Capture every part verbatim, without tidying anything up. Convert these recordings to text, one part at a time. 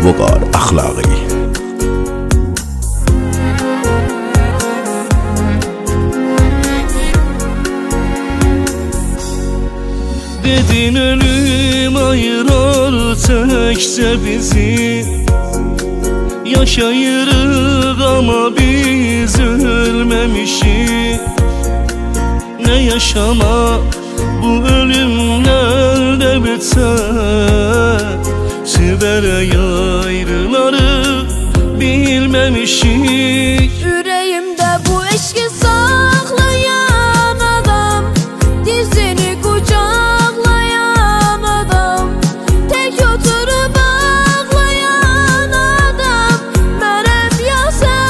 Vüqar Axlaqi. Dedin ölüm ayırar təkcə bizi, yaşayırıq ama biz ölmemişik. Ne yaşamak bu ölümlerle biter, Siberek ayrıları bilmemişik. Yüreğimde bu eşki saklayan adam, dizini kucaklayan adam, tek oturup ağlayan adam, benim ya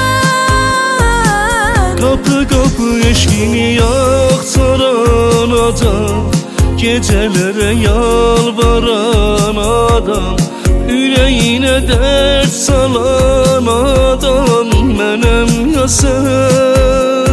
sen. Kapı kapı eşkini yaktaran adam, gecelere yalvaran adam, yüreğine dert salan adam, benim ya sen.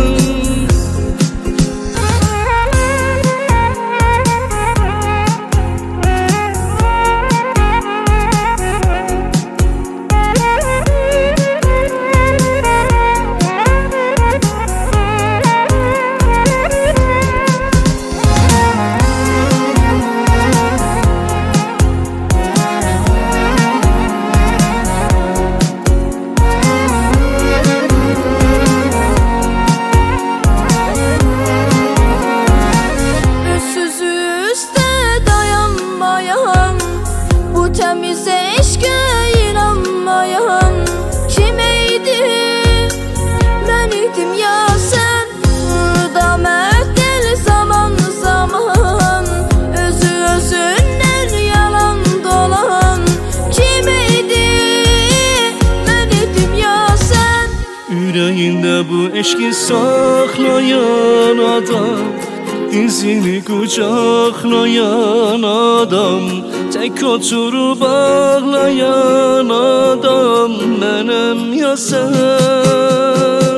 Temiz eşke inanmayan kimeydi? Ben idim ya sen, da merdel zaman zaman, özü özünden yalan dolan kimeydi? Ben idim ya sen. Yüreğinde bu eşki saklayan adam, dizini kucaklayan adam, tek oturup ağlayan adam, benim ya sen.